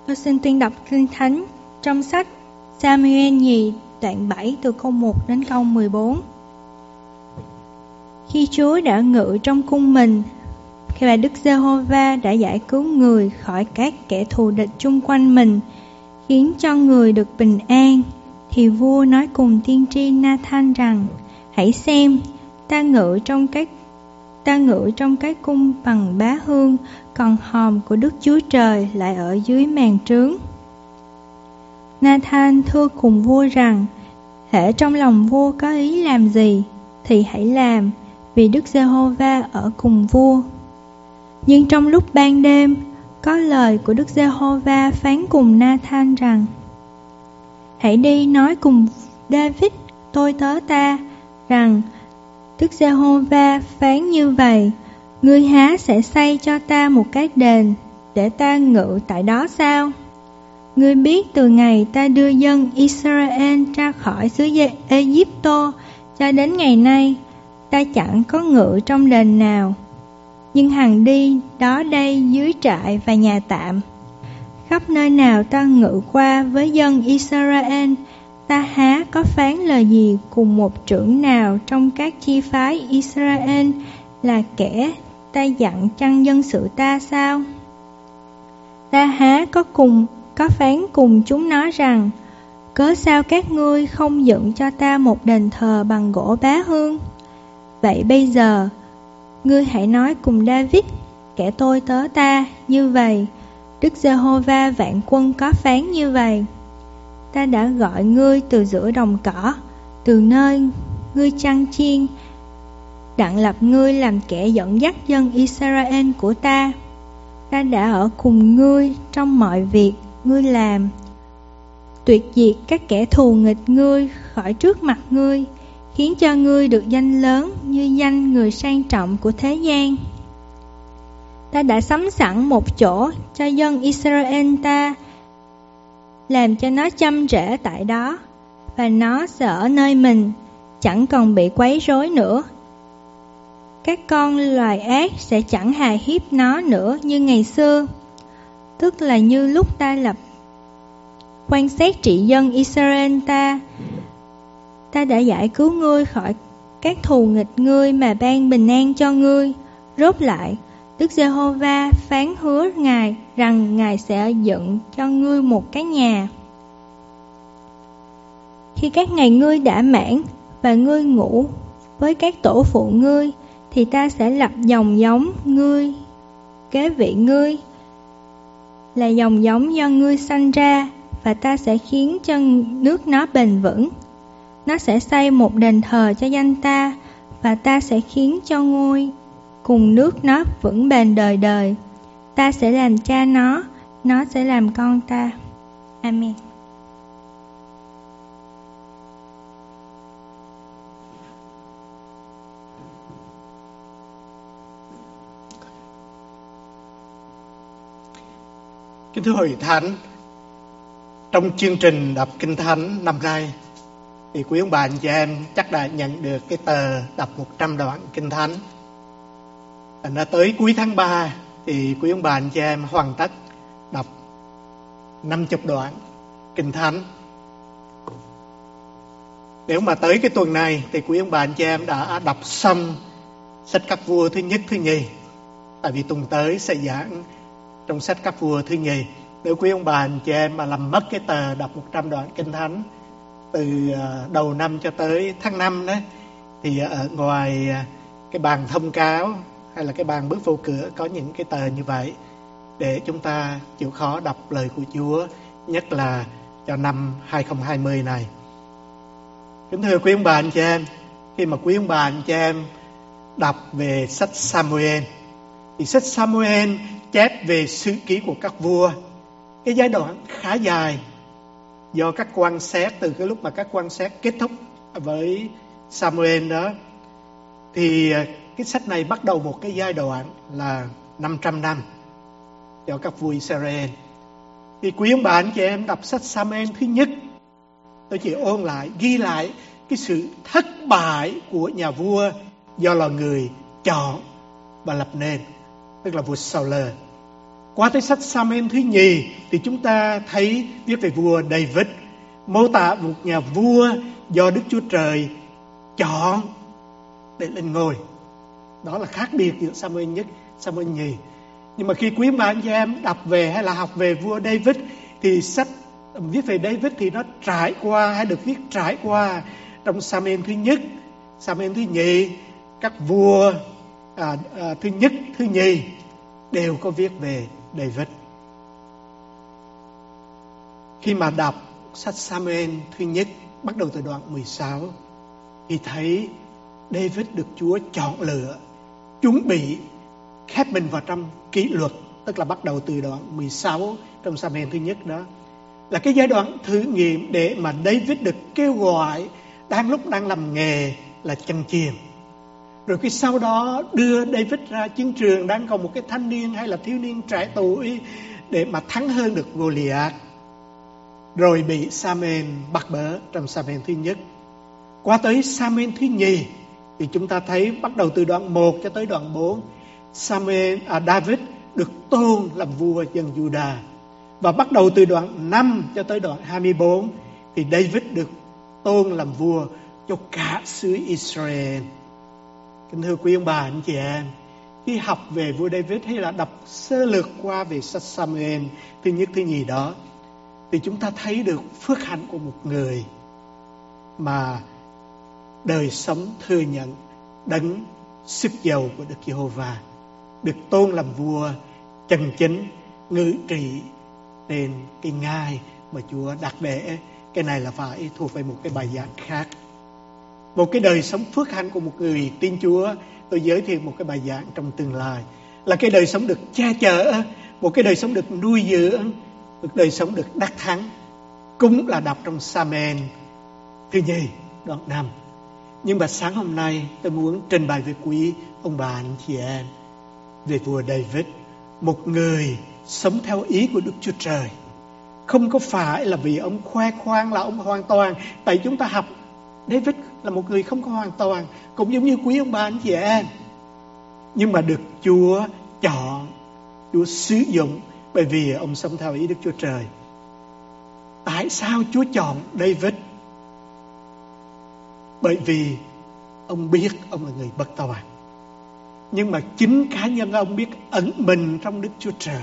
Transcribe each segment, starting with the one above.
Tôi xin tuyên đọc Kinh Thánh trong sách Samuel nhì đoạn 7 từ câu 1 đến câu 14. Khi Chúa đã ngự trong cung mình, khi bà Đức Giê-hô-va đã giải cứu người khỏi các kẻ thù địch chung quanh mình, khiến cho người được bình an, thì vua nói cùng tiên tri Na-than rằng: hãy xem, ta ngự trong cái cung bằng bá hương, còn hòm của Đức Chúa Trời lại ở dưới màn trướng. Na-than thưa cùng vua rằng: hễ trong lòng vua có ý làm gì thì hãy làm, vì Đức Giê-hô-va ở cùng vua. Nhưng trong lúc ban đêm, có lời của Đức Giê-hô-va phán cùng Na-than rằng: hãy đi nói cùng David tôi tớ ta rằng: Đức Giê-hô-va phán như vậy: ngươi há sẽ xây cho ta một cái đền để ta ngự tại đó sao? Ngươi biết từ ngày ta đưa dân Israel ra khỏi xứ Ê-díp-tô cho đến ngày nay, ta chẳng có ngự trong đền nào, nhưng hằng đi đó đây dưới trại và nhà tạm. Khắp nơi nào ta ngự qua với dân Israel, ta há có phán lời gì cùng một trưởng nào trong các chi phái Israel là kẻ ta dặn chăn dân sự ta sao? Ta há có phán cùng chúng nó rằng: cớ sao các ngươi không dựng cho ta một đền thờ bằng gỗ bá hương? Vậy bây giờ, ngươi hãy nói cùng David, kẻ tôi tớ ta, như vậy: Đức Giê-hô-va vạn quân có phán như vậy: ta đã gọi ngươi từ giữa đồng cỏ, từ nơi ngươi chăn chiên, đặng lập ngươi làm kẻ dẫn dắt dân Israel của ta. Ta đã ở cùng ngươi trong mọi việc ngươi làm, tuyệt diệt các kẻ thù nghịch ngươi khỏi trước mặt ngươi, khiến cho ngươi được danh lớn như danh người sang trọng của thế gian. Ta đã sắm sẵn một chỗ cho dân Israel ta, làm cho nó chăm rễ tại đó, và nó sẽ ở nơi mình, chẳng còn bị quấy rối nữa. Các con loài ác sẽ chẳng hài hiếp nó nữa như ngày xưa, tức là như lúc ta lập quan xét trị dân Israel ta. Ta đã giải cứu ngươi khỏi các thù nghịch ngươi mà ban bình an cho ngươi. Rốt lại, Đức Giê-hô-va phán hứa Ngài rằng Ngài sẽ dựng cho ngươi một cái nhà. Khi các ngày ngươi đã mãn và ngươi ngủ với các tổ phụ ngươi, thì ta sẽ lập dòng giống ngươi kế vị ngươi, là dòng giống do ngươi sanh ra, và ta sẽ khiến cho nước nó bền vững. Nó sẽ xây một đền thờ cho danh ta, và ta sẽ khiến cho ngôi cùng nước nó vững bền đời đời. Ta sẽ làm cha nó sẽ làm con ta. Amen. Kính thưa Hội Thánh, trong chương trình đọc Kinh Thánh năm nay thì quý ông bà anh chị em chắc đã nhận được cái tờ đọc 100 đoạn Kinh Thánh. Nó tới cuối tháng 3 thì quý ông bà anh chị em hoàn tất đọc 50 đoạn Kinh Thánh. Nếu mà tới cái tuần này thì quý ông bà anh chị em đã đọc xong sách Các Vua thứ nhất, thứ nhì. Tại vì tuần tới sẽ giảng trong sách Các Vua thứ nhì. Nếu quý ông bà anh chị em mà làm mất cái tờ đọc 100 đoạn Kinh Thánh từ đầu năm cho tới tháng 5 đó, thì ở ngoài cái bàn thông cáo hay là cái bàn bước vô cửa có những cái tờ như vậy để chúng ta chịu khó đọc lời của Chúa, nhất là cho năm 2020 này. Kính thưa quý ông bà anh chị em, khi mà quý ông bà anh chị em đọc về sách Samuel, thì sách Samuel chép về sử ký của các vua, cái giai đoạn khá dài, do các quan xét từ cái lúc mà các quan xét kết thúc với Samuel đó, thì cái sách này bắt đầu một cái giai đoạn là 500 năm cho các vua Israel. Thì quý ông bà anh chị em đọc sách Samuel thứ nhất, tôi chỉ ôn lại, ghi lại cái sự thất bại của nhà vua do là người chọn và lập nên, tức là vua Saul. Qua tới sách Sa-muel thứ nhì thì chúng ta thấy viết về vua David, mô tả một nhà vua do Đức Chúa Trời chọn để lên ngôi. Đó là khác biệt giữa Sa-muel nhất, Sa-muel nhì. Nhưng mà khi quý bạn chị em đọc về hay là học về vua David thì sách viết về David thì nó trải qua hay được viết trải qua trong Sa-muel thứ nhất, Sa-muel thứ nhì, các vua thứ nhất, thứ nhì đều có viết về David. Khi mà đọc sách Sa-muel thứ nhất bắt đầu từ đoạn 16 thì thấy David được Chúa chọn lựa, chuẩn bị khép mình vào trong kỷ luật, tức là bắt đầu từ đoạn 16 trong Sa-muel thứ nhất đó là cái giai đoạn thử nghiệm để mà David được kêu gọi lúc đang làm nghề là chăn chiên. Rồi khi sau đó đưa David ra chiến trường đang còn một cái thanh niên hay là thiếu niên trẻ tuổi để mà thắng hơn được Goliath. Rồi bị Sa-muel bắt bớ trong Sa-muel thứ nhất. Qua tới Sa-muel thứ nhì thì chúng ta thấy bắt đầu từ đoạn 1 cho tới đoạn 4 David được tôn làm vua dân Juda. Và bắt đầu từ đoạn 5 cho tới đoạn 24 thì David được tôn làm vua cho cả xứ Israel. Kính thưa quý ông bà, anh chị em, khi học về vua David hay là đọc sơ lược qua về sách Sa-muel thứ nhất, thứ nhì đó thì chúng ta thấy được phước hạnh của một người mà đời sống thừa nhận đấng sức giàu của Đức Giê-hô-va, được tôn làm vua chân chính ngự trị trên cái ngai mà Chúa đặt để. Cái này là phải thuộc về một cái bài giảng khác. Một cái đời sống phước hạnh của một người tin Chúa, tôi giới thiệu một cái bài giảng trong tương lai, là cái đời sống được che chở, một cái đời sống được nuôi dưỡng, một đời sống được đắc thắng, cũng là đọc trong Sa-muel thứ nhì đoạn 5. Nhưng mà sáng hôm nay tôi muốn trình bày với quý ông bà anh chị em về vua David, một người sống theo ý của Đức Chúa Trời. Không có phải là vì ông khoe khoang là ông hoàn toàn. Tại chúng ta học David là một người không có hoàn toàn, cũng giống như quý ông bà anh chị em. Nhưng mà được Chúa chọn, Chúa sử dụng bởi vì ông sống theo ý Đức Chúa Trời. Tại sao Chúa chọn David? Bởi vì ông biết ông là người bất toàn. Nhưng mà chính cá nhân ông biết ẩn mình trong Đức Chúa Trời.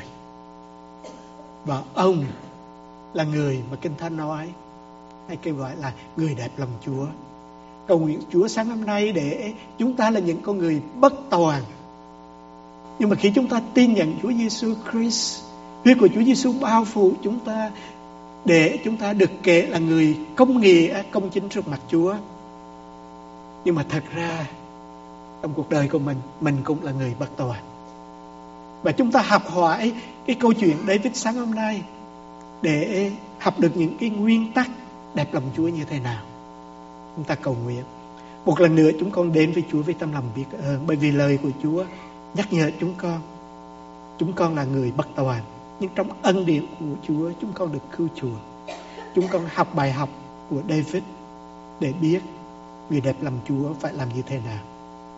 Và ông là người mà Kinh Thánh nói hay kêu gọi là người đẹp lòng Chúa. Cầu nguyện Chúa sáng hôm nay để chúng ta là những con người bất toàn. Nhưng mà khi chúng ta tin nhận Chúa Giêsu Christ, huyết của Chúa Giêsu bao phủ chúng ta để chúng ta được kể là người công nghĩa, công chính trước mặt Chúa. Nhưng mà thật ra trong cuộc đời của mình cũng là người bất toàn. Và chúng ta học hỏi cái câu chuyện David sáng hôm nay để học được những cái nguyên tắc đẹp lòng Chúa như thế nào. Chúng ta cầu nguyện. Một lần nữa chúng con đến với Chúa với tâm lòng biết ơn, bởi vì lời của Chúa nhắc nhở chúng con là người bất toàn, nhưng trong ân điển của Chúa chúng con được cứu chuộc. Chúng con học bài học của David để biết người đẹp lòng Chúa phải làm như thế nào.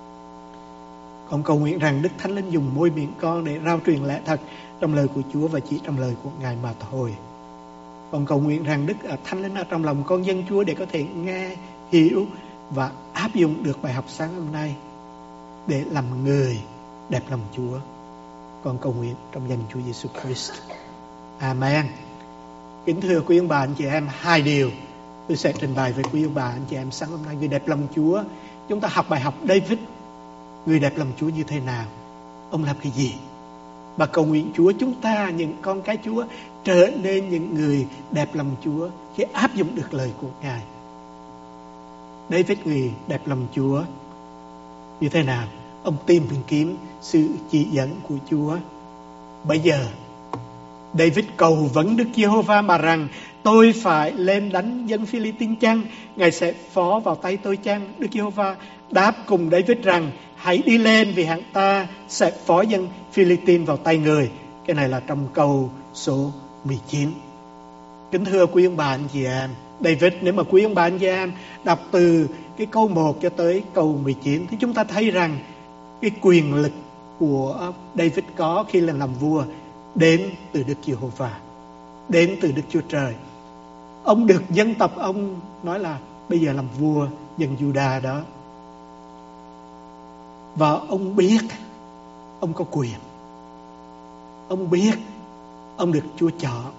Con cầu nguyện rằng Đức Thánh Linh dùng môi miệng con để rao truyền lẽ thật trong lời của Chúa và chỉ trong lời của Ngài mà thôi. Con cầu nguyện rằng Đức Thánh Linh ở trong lòng con dân Chúa để có thể nghe, hiểu và áp dụng được bài học sáng hôm nay để làm người đẹp lòng Chúa. Con cầu nguyện trong danh Chúa Giêsu Christ. Amen. Kính thưa quý ông bà anh chị em, hai điều tôi sẽ trình bày với quý ông bà anh chị em sáng hôm nay. Người đẹp lòng Chúa, chúng ta học bài học David, người đẹp lòng Chúa như thế nào, ông làm cái gì. Và cầu nguyện Chúa chúng ta, những con cái Chúa, trở nên những người đẹp lòng Chúa khi áp dụng được lời của Ngài. David người đẹp lòng Chúa như thế nào? Ông tìm kiếm sự chỉ dẫn của Chúa. Bây giờ David cầu vấn Đức Giê-hô-va mà rằng: tôi phải lên đánh dân Phi-li-tin chăng? Ngài sẽ phó vào tay tôi chăng? Đức Giê-hô-va đáp cùng David rằng: hãy đi lên, vì hạng ta sẽ phó dân Phi-li-tin vào tay người. Cái này là trong câu số 19. Kính thưa quý ông bà anh chị em, David, nếu mà quý ông bà anh chị em đọc từ cái câu 1 cho tới câu 19 thì chúng ta thấy rằng cái quyền lực của David có khi lên làm vua đến từ Đức Giê-hô-va, đến từ Đức Chúa Trời. Ông được dân tộc ông nói là bây giờ làm vua dân Giu-đa đó. Và ông biết ông có quyền. Ông biết ông được Chúa chọn.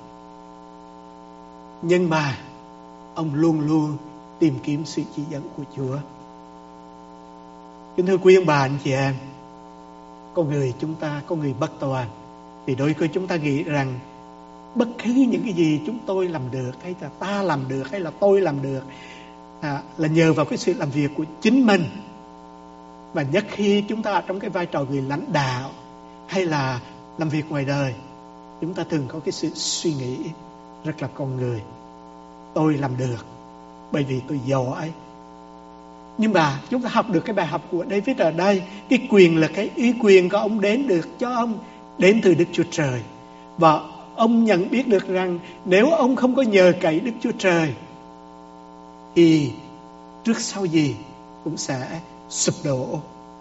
Nhưng mà ông luôn luôn tìm kiếm sự chỉ dẫn của Chúa. Kính thưa quý ông bà anh chị em, con người chúng ta, con người bất toàn, thì đôi khi chúng ta nghĩ rằng bất cứ những cái gì chúng tôi làm được, hay là ta làm được, hay là tôi làm được, là nhờ vào cái sự làm việc của chính mình. Và nhất khi chúng ta ở trong cái vai trò người lãnh đạo hay là làm việc ngoài đời, chúng ta thường có cái sự suy nghĩ rất là con người. Tôi làm được bởi vì tôi giỏi. Nhưng mà chúng ta học được cái bài học của David ở đây. Cái quyền là cái ý quyền của ông đến được cho ông đến từ Đức Chúa Trời. Và ông nhận biết được rằng nếu ông không có nhờ cậy Đức Chúa Trời thì trước sau gì cũng sẽ sụp đổ.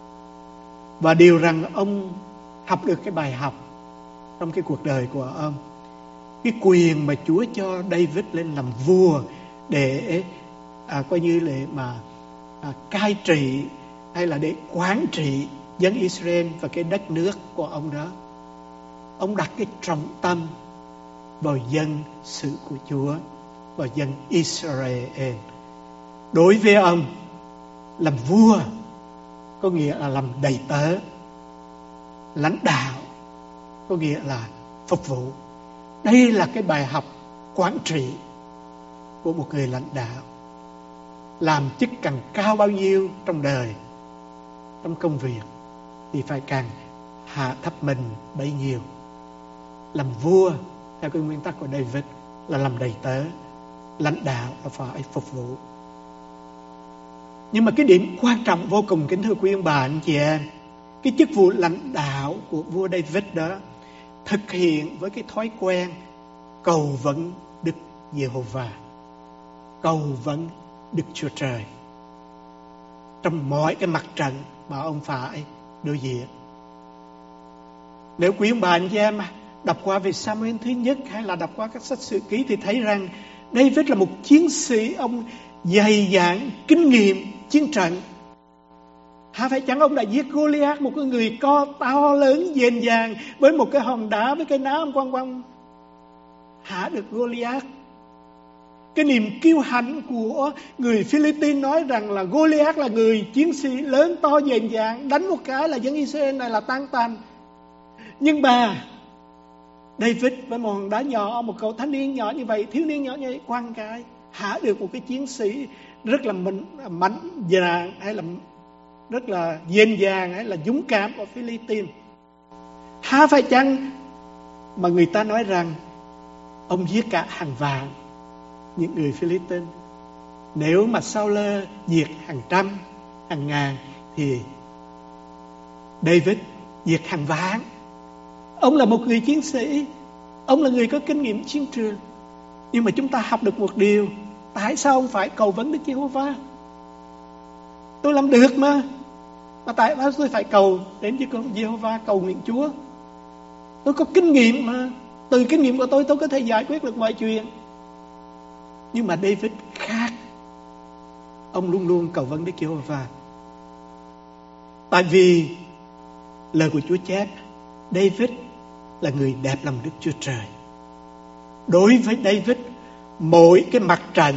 Và điều rằng ông học được cái bài học trong cái cuộc đời của ông, cái quyền mà Chúa cho David lên làm vua để coi như là mà cai trị hay là để quản trị dân Israel và cái đất nước của ông đó. Ông đặt cái trọng tâm vào dân sự của Chúa, vào dân Israel. Đối với ông, làm vua có nghĩa là làm đầy tớ, lãnh đạo có nghĩa là phục vụ. Đây là cái bài học quản trị của một người lãnh đạo. Làm chức càng cao bao nhiêu trong đời, trong công việc, thì phải càng hạ thấp mình bấy nhiêu. Làm vua theo cái nguyên tắc của David là làm đầy tớ, lãnh đạo là phải phục vụ. Nhưng mà cái điểm quan trọng vô cùng, kính thưa quý ông bà anh chị em, cái chức vụ lãnh đạo của vua David đó thực hiện với cái thói quen cầu vấn Đức Giê-hô-va, cầu vấn Đức Chúa Trời trong mọi cái mặt trận mà ông phải đối diện. Nếu quý ông bà anh chị em đọc qua về Sa-muel thứ nhất hay là đọc qua các sách sử ký thì thấy rằng David là một chiến sĩ, ông dày dạn kinh nghiệm chiến trận. Phải chăng ông đã giết Goliath, một cái người to lớn dền dàng với một cái hòn đá với cái ná ông quăng quăng hạ được Goliath. Cái niềm kiêu hãnh của người Philippines nói rằng là Goliath là người chiến sĩ lớn to dền dàng, đánh một cái là dân Israel này là tan tành. Nhưng mà David với một hòn đá nhỏ, một cậu thanh niên nhỏ như vậy, thiếu niên nhỏ như vậy, quăng cái hạ được một cái chiến sĩ rất là mạnh dạn hay là rất là dền dàng hay là dũng cảm ở Philippines. Phải chăng mà người ta nói rằng ông giết cả hàng vạn những người Philippines? Nếu mà Saul diệt hàng trăm, hàng ngàn thì David diệt hàng vạn. Ông là một người chiến sĩ, ông là người có kinh nghiệm chiến trường. Nhưng mà chúng ta học được một điều, tại sao ông phải cầu vấn Đức Giê-hô-va? Tôi làm được mà tại sao tôi phải cầu đến Giê-hô-va, cầu nguyện Chúa? Tôi có kinh nghiệm mà, từ kinh nghiệm của tôi có thể giải quyết được mọi chuyện. Nhưng mà David khác, ông luôn luôn cầu vấn Đức Giê-hô-va. Tại vì lời của Chúa chép David là người đẹp lòng Đức Chúa Trời. Đối với David, mỗi cái mặt trận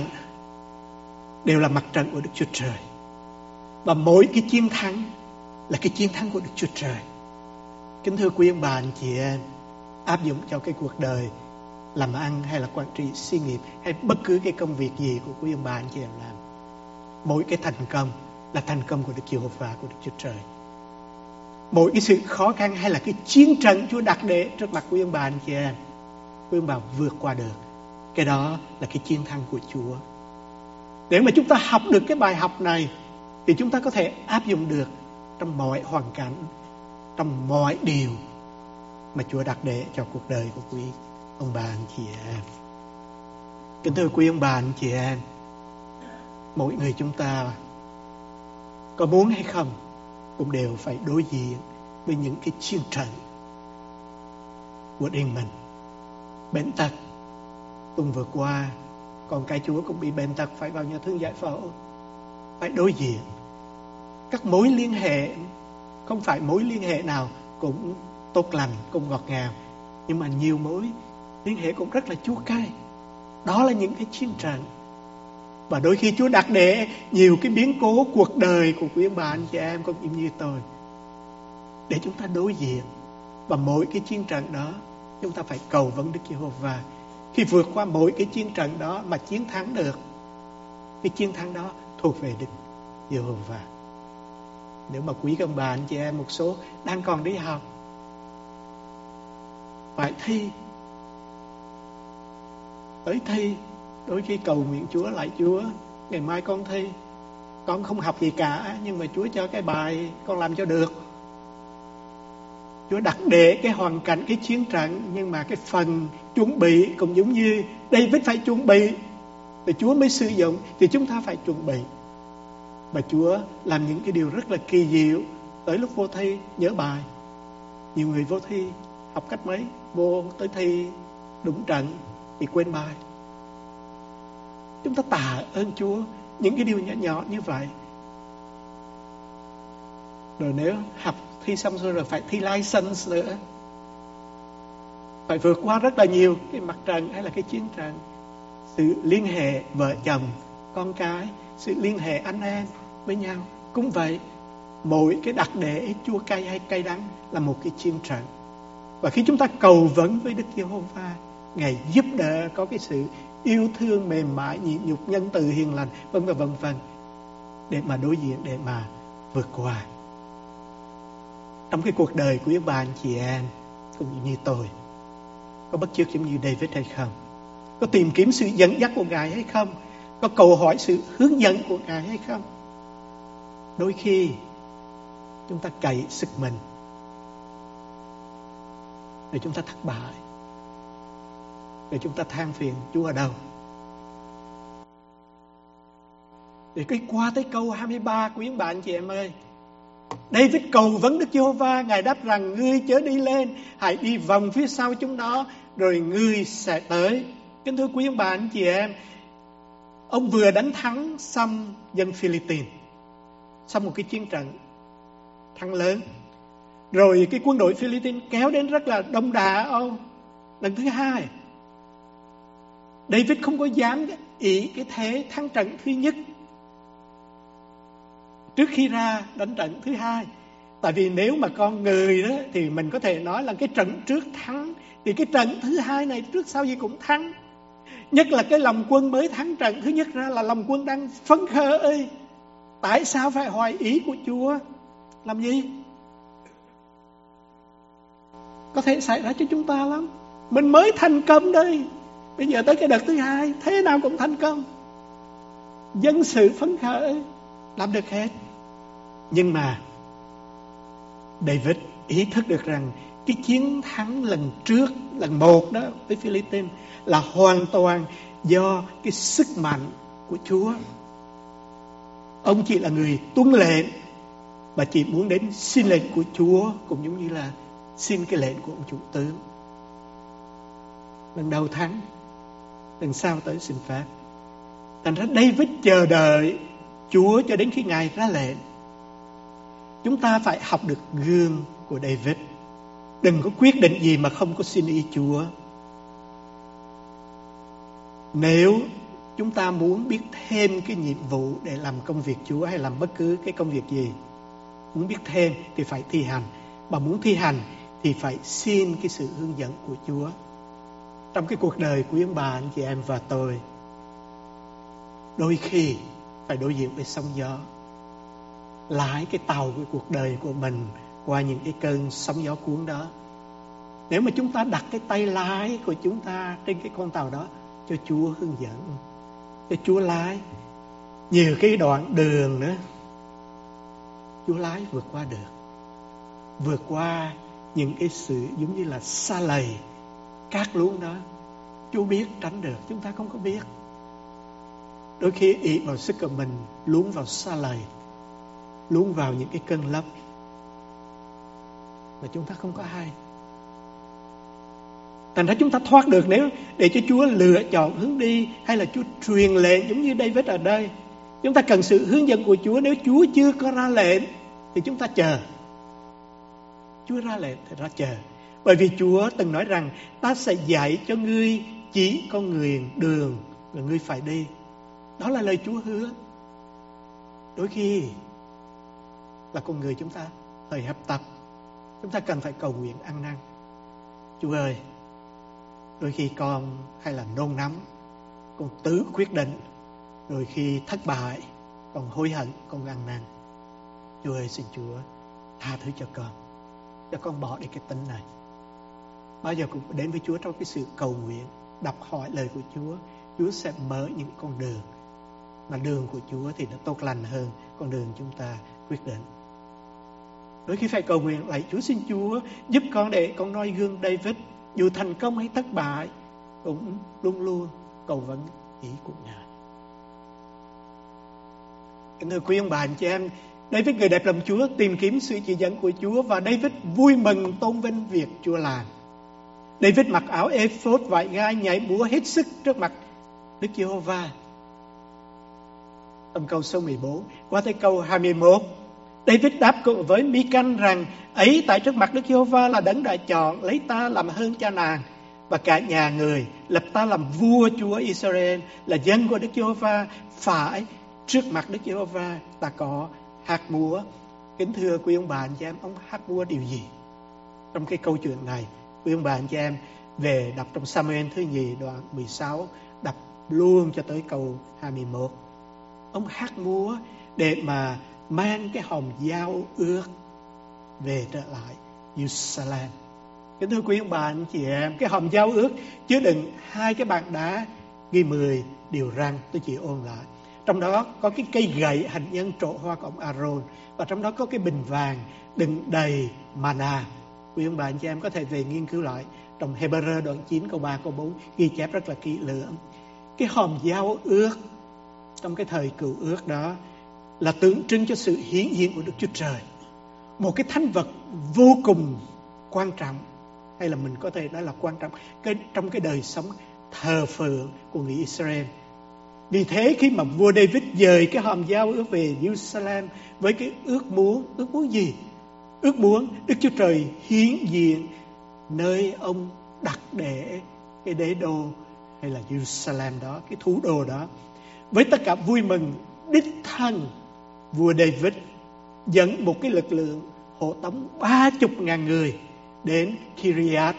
đều là mặt trận của Đức Chúa Trời. Và mỗi cái chiến thắng là cái chiến thắng của Đức Chúa Trời. Kính thưa quý ông bà anh chị em, áp dụng cho cái cuộc đời làm ăn hay là quản trị sự nghiệp hay bất cứ cái công việc gì của quý ông bà anh chị em làm, mỗi cái thành công là thành công của Đức Giê-hô-va, của Đức Chúa Trời. Mỗi cái sự khó khăn hay là cái chiến trận Chúa đặt để trước mặt quý ông bà anh chị em, quý ông bà vượt qua được, cái đó là cái chiến thắng của Chúa. Để mà chúng ta học được cái bài học này thì chúng ta có thể áp dụng được trong mọi hoàn cảnh, trong mọi điều mà Chúa đặt để cho cuộc đời của quý ông bà anh chị em. Kính thưa quý ông bà anh chị em, mỗi người chúng ta có muốn hay không cũng đều phải đối diện với những cái chiến trận. của riêng mình. Bệnh tật, tuần vừa qua con cái Chúa cũng bị bệnh tật, phải vào nhà thương giải phẫu, phải đối diện. Các mối liên hệ, không phải mối liên hệ nào cũng tốt lành, cũng ngọt ngào, nhưng mà nhiều mối liên hệ cũng rất là chua cay. Đó là những cái chiến trận. Và đôi khi Chúa đặt để nhiều cái biến cố cuộc đời của quý ông bà anh chị em cũng như tôi, để chúng ta đối diện. Và mỗi cái chiến trận đó chúng ta phải cầu vấn Đức Giê-hô-va. Khi vượt qua mỗi cái chiến trận đó mà chiến thắng được, cái chiến thắng đó thuộc về Đức Giê-hô-va. Nếu mà quý ông bà anh chị em một số đang còn đi học, phải thi, tới thi, đôi khi cầu nguyện Chúa, lại Chúa, ngày mai con thi, con không học gì cả, nhưng mà Chúa cho cái bài con làm cho được. Chúa đặt để cái hoàn cảnh, cái chiến trận, nhưng mà cái phần chuẩn bị cũng giống như David phải chuẩn bị, thì Chúa mới sử dụng, thì chúng ta phải chuẩn bị. Và Chúa làm những cái điều rất là kỳ diệu. Tới lúc vô thi nhớ bài. Nhiều người vô thi học cách mấy, vô tới thi đúng trận thì quên bài. Chúng ta tạ ơn Chúa những cái điều nhỏ nhỏ như vậy. Rồi nếu học thi xong rồi phải thi license nữa, phải vượt qua rất là nhiều cái mặt trận hay là cái chiến trận. Sự liên hệ vợ chồng, con cái, sự liên hệ anh em với nhau cũng vậy. Mỗi cái đặc để chua cay hay cay đắng là một cái chiến trận. Và khi chúng ta cầu vấn với Đức Giê-hô-va, Ngài giúp đỡ, có cái sự yêu thương mềm mại, nhịn nhục, nhân từ, hiền lành, vân vân, để mà đối diện, để mà vượt qua. Trong cái cuộc đời của các bạn chị em cũng như tôi, có bất chợt giống như David hay không? Có tìm kiếm sự dẫn dắt của Ngài hay không? Có cầu hỏi sự hướng dẫn của Ngài hay không? Đôi khi chúng ta cậy sức mình, rồi chúng ta thất bại, rồi chúng ta than phiền Chúa ở đâu. Để cái qua tới câu 23 của các bạn chị em ơi, David cầu vấn Đức Giê-hô-va, Ngài đáp rằng: ngươi chớ đi lên, hãy đi vòng phía sau chúng nó, rồi ngươi sẽ tới. Kính thưa quý ông bà anh chị em, ông vừa đánh thắng xong dân Philippines, xong một cái chiến trận thắng lớn, rồi cái quân đội Philippines kéo đến rất là đông đảo ông. Lần thứ hai, David không có dám ý cái thế thắng trận thứ nhất trước khi ra đánh trận thứ hai. Tại vì nếu mà con người đó thì mình có thể nói là cái trận trước thắng, thì cái trận thứ hai này trước sau gì cũng thắng. Nhất là cái lòng quân mới thắng trận thứ nhất ra là lòng quân đang phấn khởi. Tại sao phải hoài ý của Chúa? Làm gì? Có thể xảy ra cho chúng ta lắm. Mình mới thành công đây, bây giờ tới cái đợt thứ hai thế nào cũng thành công, dân sự phấn khởi, làm được hết. Nhưng mà David ý thức được rằng cái chiến thắng lần trước, lần một đó với Philippines là hoàn toàn do cái sức mạnh của Chúa. Ông chỉ là người tuân lệnh và chỉ muốn đến xin lệnh của Chúa, cũng giống như là xin cái lệnh của ông chủ tướng. Lần đầu thắng, lần sau tới xin phép. Thành ra David chờ đợi Chúa cho đến khi Ngài ra lệnh. Chúng ta phải học được gương của David. Đừng có quyết định gì mà không có xin ý Chúa. Nếu chúng ta muốn biết thêm cái nhiệm vụ để làm công việc Chúa hay làm bất cứ cái công việc gì, muốn biết thêm thì phải thi hành. Mà muốn thi hành thì phải xin cái sự hướng dẫn của Chúa. Trong cái cuộc đời của ông bà, anh chị em và tôi, đôi khi phải đối diện với sóng gió, lái cái tàu của cuộc đời của mình qua những cái cơn sóng gió cuốn đó. Nếu mà chúng ta đặt cái tay lái của chúng ta trên cái con tàu đó, cho Chúa hướng dẫn, cho Chúa lái, nhiều cái đoạn đường nữa, Chúa lái vượt qua được, vượt qua những cái sự giống như là sa lầy, cát luống đó. Chúa biết tránh được, chúng ta không có biết. Đôi khi ỷ vào sức của mình, luống vào sa lầy, luống vào những cái cơn lốc mà chúng ta không có hay. Thành ra chúng ta thoát được nếu để cho Chúa lựa chọn hướng đi, hay là Chúa truyền lệnh giống như David ở đây. Chúng ta cần sự hướng dẫn của Chúa. Nếu Chúa chưa có ra lệnh thì chúng ta chờ. Chúa ra lệnh thì ra chờ. Bởi vì Chúa từng nói rằng ta sẽ dạy cho ngươi chỉ con người đường mà ngươi phải đi. Đó là lời Chúa hứa. Đôi khi là con người chúng ta hơi hấp tấp, chúng ta cần phải cầu nguyện ăn năn. Chúa ơi, đôi khi con hay là nôn nóng, con tự quyết định, đôi khi thất bại, con hối hận, con ăn năn. Chúa ơi, xin Chúa tha thứ cho con bỏ đi cái tính này. Bao giờ cũng đến với Chúa trong cái sự cầu nguyện, đọc hỏi lời của Chúa. Chúa sẽ mở những con đường, mà đường của Chúa thì nó tốt lành hơn con đường chúng ta quyết định. Đôi khi phải cầu nguyện lạy Chúa, xin Chúa giúp con để con noi gương David, dù thành công hay thất bại cũng luôn luôn cầu vấn ý của Ngài. Kính thưa quý ông bà anh chị em, David người đẹp lòng Chúa tìm kiếm sự chỉ dẫn của Chúa, và David vui mừng tôn vinh việc Chúa làm. David mặc áo ephod vải gai, nhảy múa hết sức trước mặt Đức Giê-hô-va. Trong câu số 14 qua tới câu 21, David đáp cùng với Mi-canh rằng: ấy tại trước mặt Đức Giê-hô-va là đấng đã chọn lấy ta làm hơn cha nàng và cả nhà người, lập ta làm vua Chúa Israel, là dân của Đức Giê-hô-va. Phải trước mặt Đức Giê-hô-va ta có hát múa. Kính thưa quý ông bà anh chị em, ông hát múa điều gì trong cái câu chuyện này? Quý ông bà anh chị em về đọc trong Sa-mu-ên thứ nhì đoạn 16, đọc luôn cho tới câu 21. Ông hát múa để mà mang cái hòm giao ước về trở lại Jerusalem. Kính thưa quý ông bà anh chị em, cái hòm giao ước chứa đựng 2 cái bàn đá ghi 10 điều răn. Tôi chỉ ôn lại. Trong đó có cái cây gậy hình nhân trổ hoa của ông Aaron, và trong đó có cái bình vàng đựng đầy mana. Quý ông bà anh chị em có thể về nghiên cứu lại trong Hebrew đoạn 9 câu 3 câu 4 ghi chép rất là kỹ lưỡng. Cái hòm giao ước trong cái thời cựu ước đó là tượng trưng cho sự hiển hiện của Đức Chúa Trời, một cái thánh vật vô cùng quan trọng, hay là mình có thể nói là quan trọng trong cái đời sống thờ phượng của người Israel. Vì thế khi mà vua David dời cái hòm giao ước về Jerusalem với cái ước muốn gì? Ước muốn Đức Chúa Trời hiển diện nơi ông đặt để cái đế đô, hay là Jerusalem đó, cái thủ đô đó. Với tất cả vui mừng, đích thân vua David dẫn một cái lực lượng hộ tống 30.000 người đến Kiriath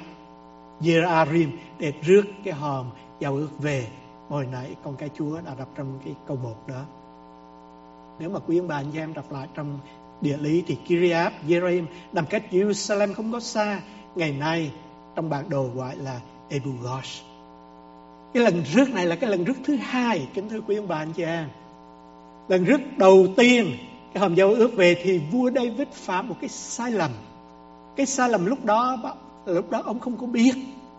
Jearim để rước cái hòm giao ước về. Hồi nãy con cái Chúa đã đọc trong cái câu 1 đó. Nếu mà quý ông bà anh chị em đọc lại trong địa lý thì Kiriath Jearim nằm cách Jerusalem không có xa. Ngày nay trong bản đồ gọi là Abu Ghosh. Cái lần rước này là cái lần rước thứ 2, kính thưa quý ông bà anh chị em. Lần rước đầu tiên cái hòm giao ước về thì vua David phạm một cái sai lầm. Cái sai lầm lúc đó ông không có biết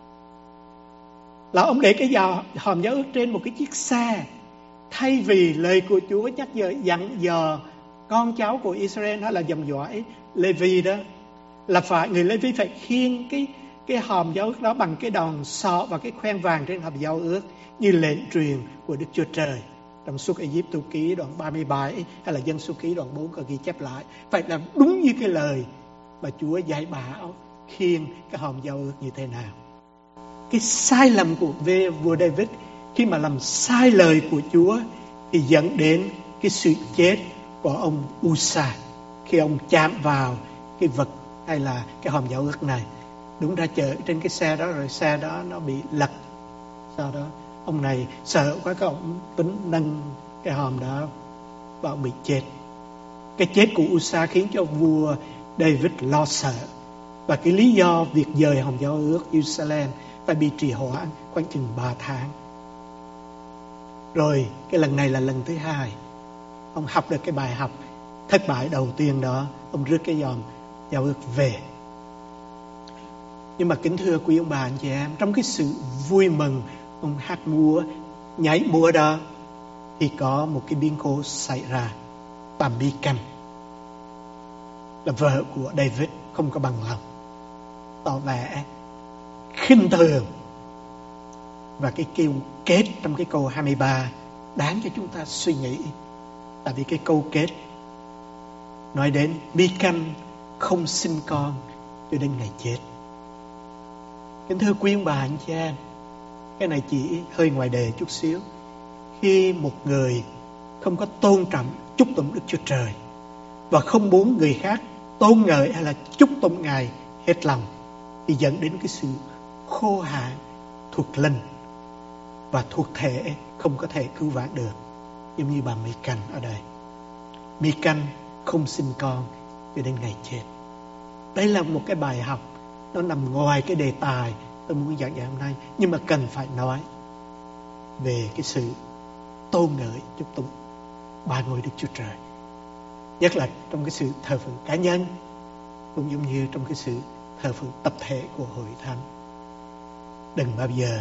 là ông để cái hòm giao ước trên một cái chiếc xe, thay vì lời của Chúa nhắc nhở dặn dò con cháu của Israel, hay là dòng dõi Lê-vi đó, là người Lê-vi phải khiêng cái hòm giao ước đó bằng cái đòn sọ và cái khoen vàng trên hòm giao ước, như lệnh truyền của Đức Chúa Trời trong Xuất Ai-cập ký đoạn 37 hay là Dân Số ký đoạn 4 có ghi chép lại. Phải làm đúng như cái lời mà Chúa dạy bảo khiêng cái hòm giao ước như thế nào. Cái sai lầm của vua David khi mà làm sai lời của Chúa thì dẫn đến cái sự chết của ông Usa khi ông chạm vào cái vật hay là cái hòm giao ước này. Đúng ra chở trên cái xe đó, rồi xe đó nó bị lật. Sau đó ông này sợ quá, cái ông tính nâng cái hòm đó và ông bị chết. Cái chết của Usa khiến cho vua David lo sợ, và cái lý do việc dời hòm giao ước Jerusalem phải bị trì hoãn khoảng chừng 3 tháng. Rồi cái lần này là lần thứ 2, ông học được cái bài học thất bại đầu tiên đó, ông rước cái hòm giao ước về. Nhưng mà kính thưa quý ông bà anh chị em, trong cái sự vui mừng ông hát múa nhảy múa đó thì có một cái biến cố xảy ra. Bà Mi-canh là vợ của David không có bằng lòng, tỏ vẻ khinh thường. Và cái kêu kết trong cái câu 23 đáng cho chúng ta suy nghĩ. Tại vì cái câu kết nói đến Mi-canh không sinh con cho đến ngày chết. Kính thưa quý ông bà anh chị em, cái này chỉ hơi ngoài đề chút xíu. Khi một người không có tôn trọng chúc tụng Đức Chúa Trời và không muốn người khác tôn ngợi hay là chúc tụng Ngài hết lòng, thì dẫn đến cái sự khô hạn thuộc linh và thuộc thể không có thể cứu vãn được. Giống như bà Mi-canh ở đây. Mi-canh không sinh con cho đến ngày chết. Đây là một cái bài học, nó nằm ngoài cái đề tài tôi muốn giảng dạy hôm nay, nhưng mà cần phải nói về cái sự tôn ngợi chúc tụng ba ngôi Đức Chúa Trời, nhất là trong cái sự thờ phượng cá nhân, cũng giống như trong cái sự thờ phượng tập thể của hội thánh. Đừng bao giờ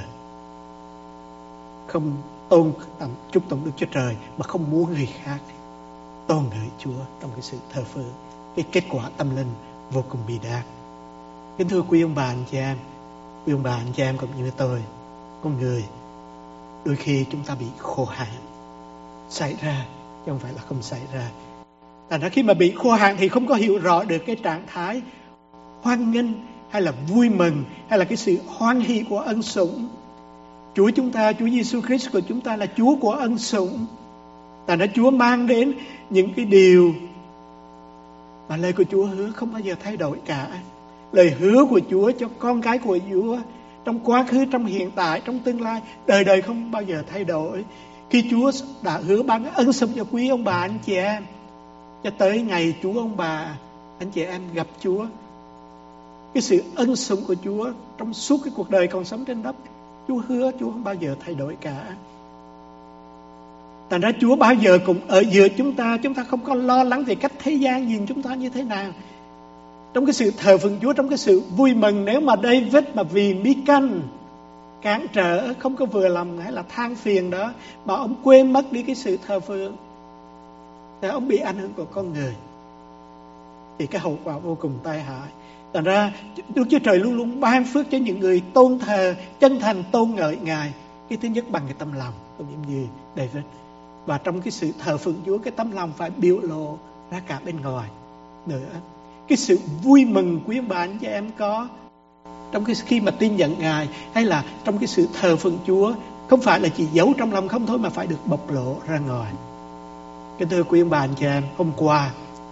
không tôn chúc tụng Đức Chúa Trời mà không muốn người khác tôn ngợi Chúa trong cái sự thờ phượng. Cái kết quả tâm linh vô cùng bi đát. Kính thưa quý ông bà anh chị em, quý ông bà anh chị em cũng như tôi, con người đôi khi chúng ta bị khô hạn xảy ra, chứ không phải là không xảy ra. Thành ra khi mà bị khô hạn thì không có hiểu rõ được cái trạng thái hoan nghênh hay là vui mừng hay là cái sự hoan hỷ của ân sủng. Chúa chúng ta, Chúa Giêsu Christ của chúng ta là Chúa của ân sủng. Thành ra Chúa mang đến những cái điều mà lời của Chúa hứa không bao giờ thay đổi cả. Lời hứa của Chúa cho con cái của Chúa trong quá khứ, trong hiện tại, trong tương lai, đời đời không bao giờ thay đổi. Khi Chúa đã hứa ban ân sủng cho quý ông bà anh chị em, cho tới ngày Chúa ông bà anh chị em gặp Chúa, cái sự ân sủng của Chúa trong suốt cái cuộc đời còn sống trên đất, Chúa hứa Chúa không bao giờ thay đổi cả. Thành ra Chúa bao giờ cũng ở giữa chúng ta không có lo lắng về cách thế gian nhìn chúng ta như thế nào. Trong cái sự thờ phượng Chúa, trong cái sự vui mừng, nếu mà David mà vì Mi-canh cản trở, không có vừa lòng hay là than phiền đó, mà ông quên mất đi cái sự thờ phượng, thì ông bị ảnh hưởng của con người, thì cái hậu quả vô cùng tai hại. Thành ra Đức Chúa Trời luôn luôn ban phước cho những người tôn thờ, chân thành tôn ngợi Ngài. Cái thứ nhất bằng cái tâm lòng, cũng như David. Và trong cái sự thờ phượng Chúa, cái tấm lòng phải biểu lộ ra cả bên ngoài nữa. Cái sự vui mừng quý ông bà anh chị em có trong cái khi mà tin nhận Ngài, hay là trong cái sự thờ phượng Chúa, không phải là chỉ giấu trong lòng không thôi, mà phải được bộc lộ ra ngoài. Kính thưa quý ông bà anh chị em, hôm qua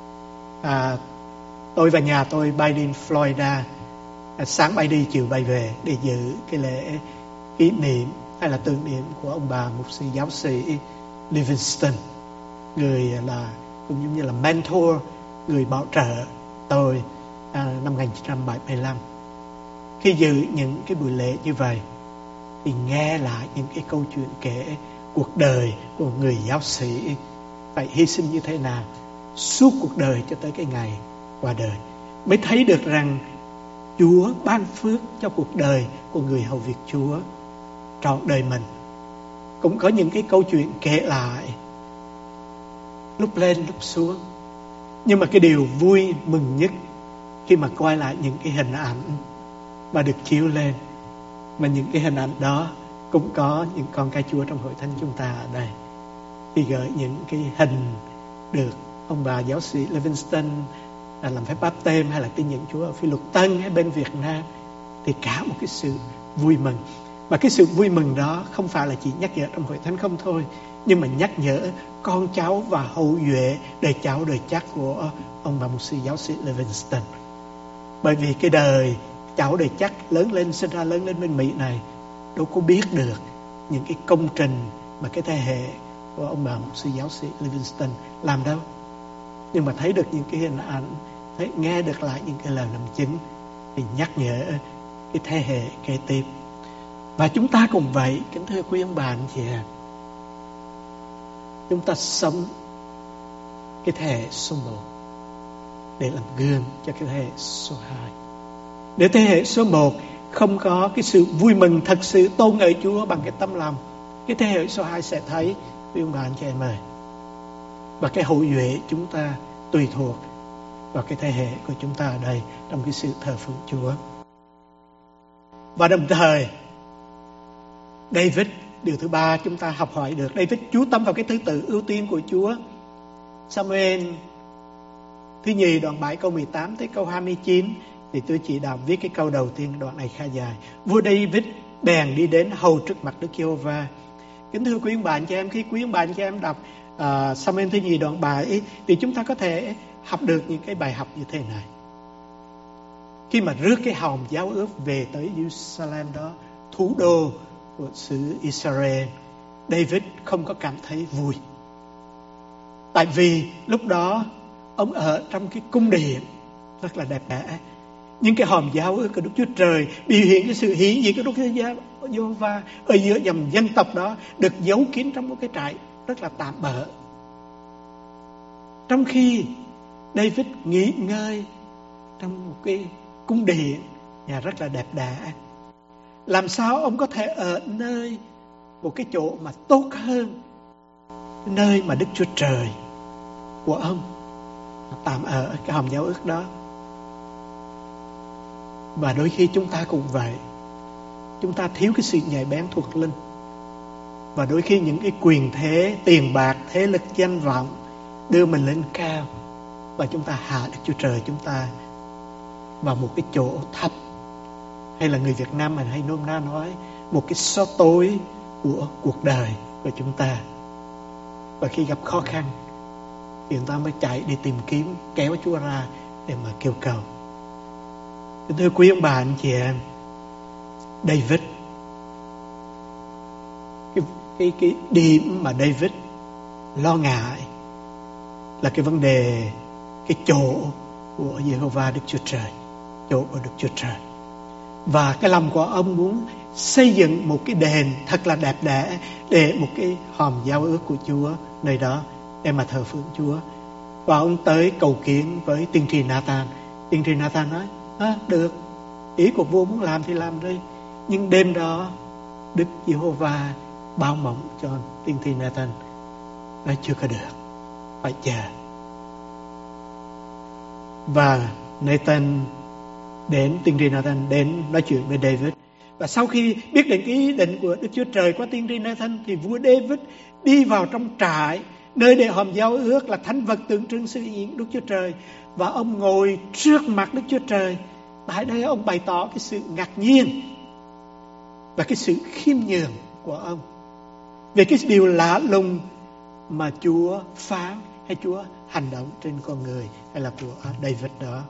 tôi và nhà tôi bay đi Florida, sáng bay đi chiều bay về để dự cái lễ kỷ niệm hay là tưởng niệm của ông bà mục sư giáo sĩ Livingston, người là cũng giống như là mentor, người bảo trợ tôi năm 1975. Khi dự những cái buổi lễ như vậy thì nghe lại những cái câu chuyện kể cuộc đời của người giáo sĩ phải hy sinh như thế nào suốt cuộc đời cho tới cái ngày qua đời, mới thấy được rằng Chúa ban phước cho cuộc đời của người hầu việc Chúa trọn đời mình. Cũng có những cái câu chuyện kể lại, lúc lên lúc xuống, nhưng mà cái điều vui mừng nhất khi mà coi lại những cái hình ảnh mà được chiếu lên, mà những cái hình ảnh đó cũng có những con cái Chúa trong hội thánh chúng ta ở đây, thì gửi những cái hình được ông bà giáo sĩ Livingston làm phép báp têm hay là tin nhận Chúa ở Phi Luật Tân hay bên Việt Nam, thì cả một cái sự vui mừng. Mà cái sự vui mừng đó không phải là chỉ nhắc nhở trong hội thánh không thôi, nhưng mà nhắc nhở con cháu và hậu duệ đời cháu đời chắt của ông bà mục sư giáo sĩ Livingston. Bởi vì cái đời cháu đời chắt lớn lên, sinh ra lớn lên bên Mỹ này, đâu có biết được những cái công trình mà cái thế hệ của ông bà mục sư giáo sĩ Livingston làm đâu. Nhưng mà thấy được những cái hình ảnh, nghe được lại những cái lời làm chứng, thì nhắc nhở cái thế hệ kế tiếp. Và chúng ta cũng vậy, kính thưa quý ông bà anh chị em, chúng ta sống cái thế hệ số 1 để làm gương cho cái thế hệ số 2. Để thế hệ số 1 không có cái sự vui mừng thật sự tôn ngợi Chúa bằng cái tấm lòng, cái thế hệ số 2 sẽ thấy, quý ông bà anh chị em ơi. Và cái hậu duệ chúng ta tùy thuộc vào cái thế hệ của chúng ta ở đây trong cái sự thờ phượng Chúa. Và đồng thời David, điều thứ ba chúng ta học hỏi được, David chú tâm vào cái thứ tự ưu tiên của Chúa. Samuel thứ nhì đoạn 7 câu 18 tới câu 29, thì tôi chỉ đọc viết cái câu đầu tiên, đoạn này khá dài. Vua David bèn đi đến hầu trước mặt Đức Giê-hô-va. Kính thưa quý ông bà anh chị em, khi quý ông bà anh chị em đọc Samuel thứ nhì đoạn 7 thì chúng ta có thể học được những cái bài học như thế này. Khi mà rước cái hòm giao ước về tới Jerusalem đó, thủ đô của xứ Israel, David không có cảm thấy vui. Tại vì lúc đó ông ở trong cái cung điện rất là đẹp đẽ. Nhưng cái hòm giao ước của Đức Chúa Trời biểu hiện cái sự hiển diện của Đức Giê-hô-va ở giữa dòng dân tộc đó được giấu kín trong một cái trại rất là tạm bợ. Trong khi David nghỉ ngơi trong một cái cung điện nhà rất là đẹp đẽ, làm sao ông có thể ở nơi một cái chỗ mà tốt hơn nơi mà Đức Chúa Trời của ông tạm ở cái hòm giao ước đó. Và đôi khi chúng ta cũng vậy. Chúng ta thiếu cái sự nhạy bén thuộc linh. Và đôi khi những cái quyền thế, tiền bạc, thế lực, danh vọng đưa mình lên cao, và chúng ta hạ Đức Chúa Trời chúng ta vào một cái chỗ thấp. Hay là người Việt Nam mình hay nôm na nói, một cái xó tối của cuộc đời của chúng ta. Và khi gặp khó khăn thì chúng ta mới chạy đi tìm kiếm, kéo Chúa ra để mà kêu cầu. Thưa quý ông bà anh chị em, David, cái điểm mà David lo ngại là cái vấn đề cái chỗ của Giê-hô-va Đức Chúa Trời, chỗ của Đức Chúa Trời. Và cái lòng của ông muốn xây dựng một cái đền thật là đẹp đẽ để một cái hòm giao ước của Chúa nơi đó để mà thờ phượng Chúa. Và ông tới cầu kiến với tiên tri Nathan. Tiên tri Nathan nói: được, ý của vua muốn làm thì làm đi. Nhưng đêm đó Đức Giê-hô-va báo mộng cho tiên tri Nathan, nói chưa có được, phải chờ. Và Nathan đến, tiên tri Nathan đến nói chuyện với David. Và sau khi biết đến cái ý định của Đức Chúa Trời qua tiên tri Nathan, thì vua David đi vào trong trại, nơi để hòm giao ước là thánh vật tượng trưng sự hiện Đức Chúa Trời. Và ông ngồi trước mặt Đức Chúa Trời. Tại đây ông bày tỏ cái sự ngạc nhiên và cái sự khiêm nhường của ông về cái điều lạ lùng mà Chúa phán hay Chúa hành động trên con người hay là của David đó.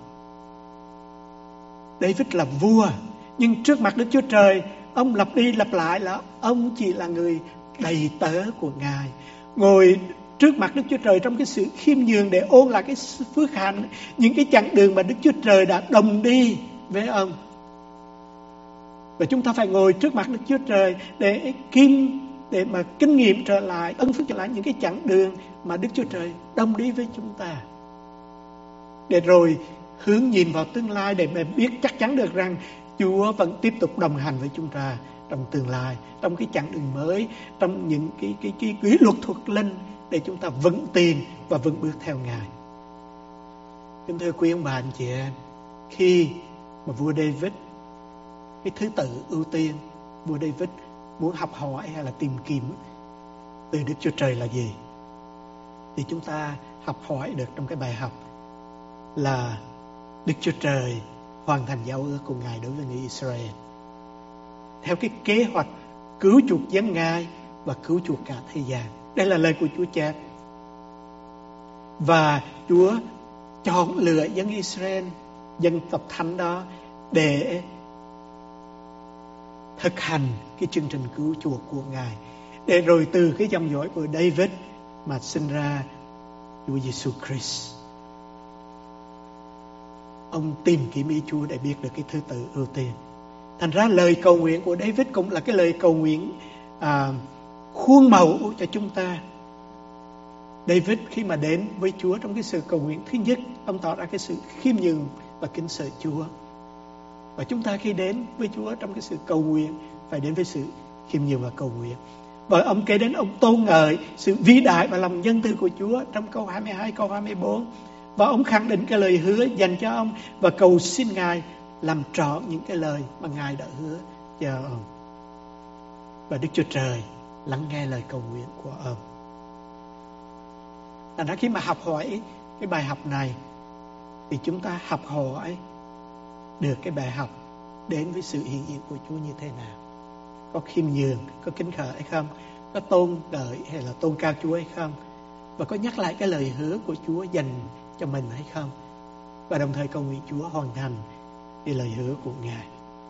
David là vua, nhưng trước mặt Đức Chúa Trời, ông lặp đi lặp lại là ông chỉ là người đầy tớ của Ngài, ngồi trước mặt Đức Chúa Trời trong cái sự khiêm nhường để ôn lại cái phước hạnh, những cái chặng đường mà Đức Chúa Trời đã đồng đi với ông. Và chúng ta phải ngồi trước mặt Đức Chúa Trời để mà kinh nghiệm trở lại, ân phước trở lại những cái chặng đường mà Đức Chúa Trời đồng đi với chúng ta, để rồi hướng nhìn vào tương lai, để mà biết chắc chắn được rằng Chúa vẫn tiếp tục đồng hành với chúng ta trong tương lai, trong cái chặng đường mới, trong những cái quy luật thuộc linh, để chúng ta vững tin và vững bước theo Ngài. Kính thưa quý ông bà anh chị em, khi mà vua David, cái thứ tự ưu tiên vua David muốn học hỏi hay là tìm kiếm từ Đức Chúa Trời là gì, thì chúng ta học hỏi được trong cái bài học là Đức Chúa Trời hoàn thành giao ước của Ngài đối với người Israel theo cái kế hoạch cứu chuộc dân Ngài và cứu chuộc cả thế gian. Đây là lời của Chúa chép. Và Chúa chọn lựa dân Israel, dân tộc thánh đó, để thực hành cái chương trình cứu chuộc của Ngài, để rồi từ cái dòng dõi của David mà sinh ra Chúa Giêsu Christ. Ông tìm kiếm ý Chúa để biết được cái thứ tự ưu tiên. Thành ra lời cầu nguyện của David cũng là cái lời cầu nguyện khuôn mẫu cho chúng ta. David khi mà đến với Chúa trong cái sự cầu nguyện, thứ nhất, ông tỏ ra cái sự khiêm nhường và kính sợ Chúa. Và chúng ta khi đến với Chúa trong cái sự cầu nguyện, phải đến với sự khiêm nhường và cầu nguyện. Và ông kể đến, ông tôn ngợi sự vĩ đại và lòng nhân từ của Chúa trong câu 22, câu 24. Và ông khẳng định cái lời hứa dành cho ông và cầu xin Ngài làm trọn những cái lời mà Ngài đã hứa cho ông. Và Đức Chúa Trời lắng nghe lời cầu nguyện của ông. Thành ra khi mà học hỏi cái bài học này thì chúng ta học hỏi được cái bài học đến với sự hiện diện của Chúa như thế nào. Có khiêm nhường, có kính khởi hay không? Có tôn đợi hay là tôn cao Chúa hay không? Và có nhắc lại cái lời hứa của Chúa dành cho mình hay không? Và đồng thời cầu nguyện Chúa hoàn thành cái lời hứa của Ngài.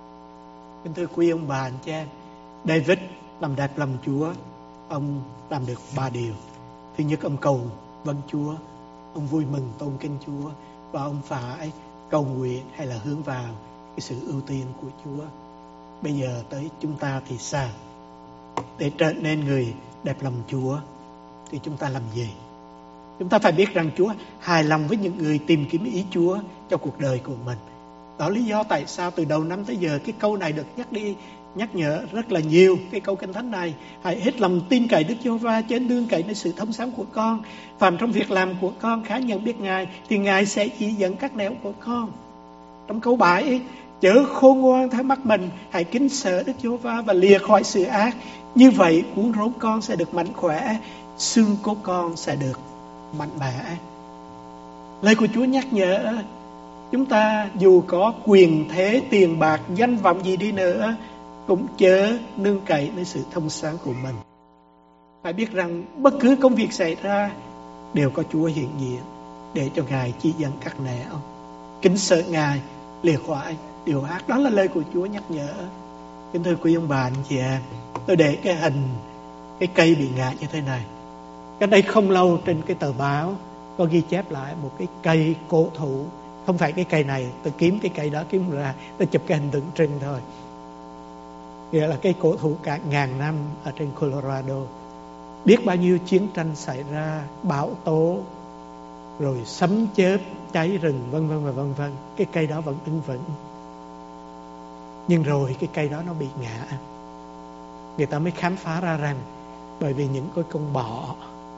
Kính thưa quý ông bà anh chị em, David làm đẹp lòng Chúa. Ông làm được 3 điều. Thứ nhất, ông cầu vâng Chúa, ông vui mừng tôn kính Chúa, và ông phải cầu nguyện hay là hướng vào cái sự ưu tiên của Chúa. Bây giờ tới chúng ta thì sao? Để trở nên người đẹp lòng Chúa thì chúng ta làm gì? Chúng ta phải biết rằng Chúa hài lòng với những người tìm kiếm ý Chúa cho cuộc đời của mình. Đó lý do tại sao từ đầu năm tới giờ cái câu này được nhắc nhở rất là nhiều. Cái câu Kinh Thánh này: hãy hết lòng tin cậy Đức Giê-hô-va, chớ nương cậy nơi sự thông sáng của con. Phàm trong việc làm của con khá nhận biết Ngài, thì Ngài sẽ chỉ dẫn các nẻo của con. Trong câu 7: chớ khôn ngoan theo mắt mình, hãy kính sợ Đức Giê-hô-va và lìa khỏi sự ác. Như vậy cuốn rốn con sẽ được mạnh khỏe, xương cốt con sẽ được mạnh mẽ. Lời của Chúa nhắc nhở chúng ta dù có quyền thế, tiền bạc, danh vọng gì đi nữa, cũng chớ nương cậy nơi sự thông sáng của mình. Phải biết rằng bất cứ công việc xảy ra đều có Chúa hiện diện để cho Ngài chỉ dẫn các nẻo. Kính sợ Ngài, lìa khỏi điều ác. Đó là lời của Chúa nhắc nhở. Kính thưa quý ông bà anh chị em, tôi để cái hình cái cây bị ngã như thế này. Cách đây không lâu trên cái tờ báo có ghi chép lại một cái cây cổ thụ. Không phải cái cây này, tôi kiếm cái cây đó kiếm ra, tôi chụp cái hình tượng trưng thôi. Nghĩa là cái cổ thụ cả ngàn năm ở trên Colorado. Biết bao nhiêu chiến tranh xảy ra, bão tố, rồi sấm chớp, cháy rừng, vân vân và vân vân. Cái cây đó vẫn đứng vững. Nhưng rồi cái cây đó nó bị ngã. Người ta mới khám phá ra rằng bởi vì những cái con bọ,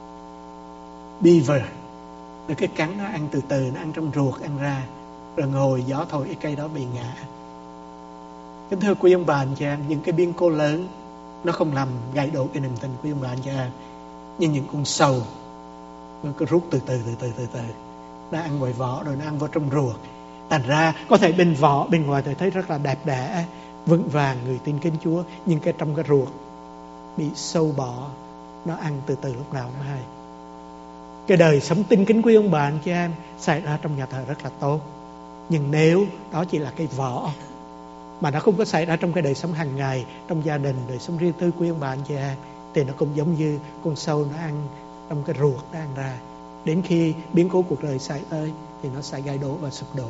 beaver, rồi cái cắn nó ăn từ từ, nó ăn trong ruột, ăn ra, rồi ngồi gió thổi cái cây đó bị ngã. Kính thưa quý ông bà anh chị em, những cái biến cố lớn nó không làm gãy đổ cái niềm tin quý ông bà anh chị em. Nhưng những con sâu nó cứ rút từ từ, nó ăn ngoài vỏ rồi nó ăn vào trong ruột. Thành ra có thể bên vỏ, bên ngoài thì thấy rất là đẹp đẽ, vững vàng, người tin kính Chúa, nhưng cái trong cái ruột bị sâu bọ nó ăn từ từ, lúc nào cũng hay. Cái đời sống tin kính quý ông bà anh chị em xảy ra trong nhà thờ rất là tốt. Nhưng nếu đó chỉ là cái vỏ mà nó không có xảy ra trong cái đời sống hàng ngày, trong gia đình, đời sống riêng tư quý ông bà anh chị em, thì nó cũng giống như con sâu nó ăn trong cái ruột, nó ăn ra. Đến khi biến cố cuộc đời xảy tới thì nó sẽ gãy đổ và sụp đổ.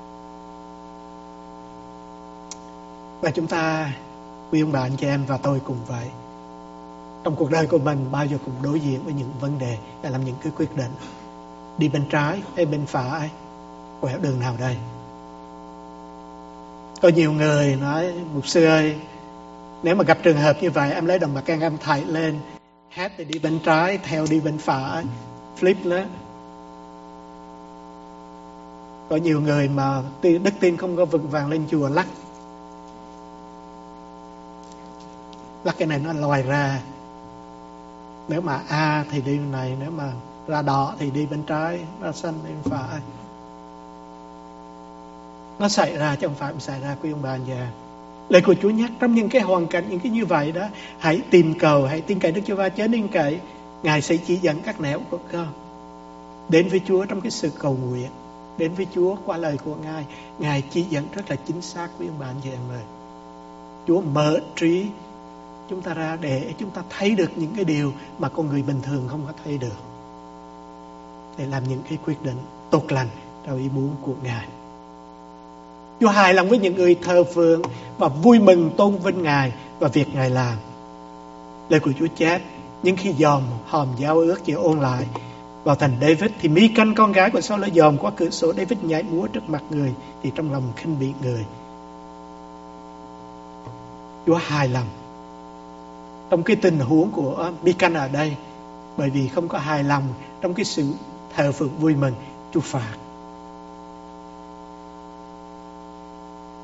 Và chúng ta, quý ông bà anh chị em và tôi cùng vậy, trong cuộc đời của mình bao giờ cũng đối diện với những vấn đề để làm những cái quyết định. Đi bên trái hay bên phải, quẹo đường nào đây? Có nhiều người nói: mục sư ơi, nếu mà gặp trường hợp như vậy, em lấy đồng bạc can em thảy lên, hát thì đi bên trái, theo đi bên phải, flip đó. Có nhiều người mà đức tin không có vững vàng lên chùa lắc cái này nó lòi ra. Nếu mà A thì đi bên này, nếu mà ra đỏ thì đi bên trái, ra xanh đi bên phải. Nó xảy ra chứ không phải xảy ra quý ông bà già. Lời của Chúa nhắc trong những cái hoàn cảnh, những cái như vậy đó, hãy tìm cầu, hãy tin cậy Đức Chúa và chớ nên cậy. Ngài sẽ chỉ dẫn các nẻo của con. Đến với Chúa trong cái sự cầu nguyện, đến với Chúa qua lời của Ngài. Ngài chỉ dẫn rất là chính xác quý ông bà anh chị em ơi. Chúa mở trí chúng ta ra để chúng ta thấy được những cái điều mà con người bình thường không có thấy được, để làm những cái quyết định tốt lành theo ý muốn của Ngài. Chúa hài lòng với những người thờ phượng và vui mừng tôn vinh Ngài và việc Ngài làm. Lời của Chúa chép: nhưng khi dòm hòm giao ước chịu ôn lại vào thành David, thì Michal con gái của Saul dòm qua cửa sổ David nhảy múa trước mặt người, thì trong lòng khinh bỉ người. Chúa hài lòng trong cái tình huống của Michal ở đây, bởi vì không có hài lòng trong cái sự thờ phượng vui mừng, Chúa phạt.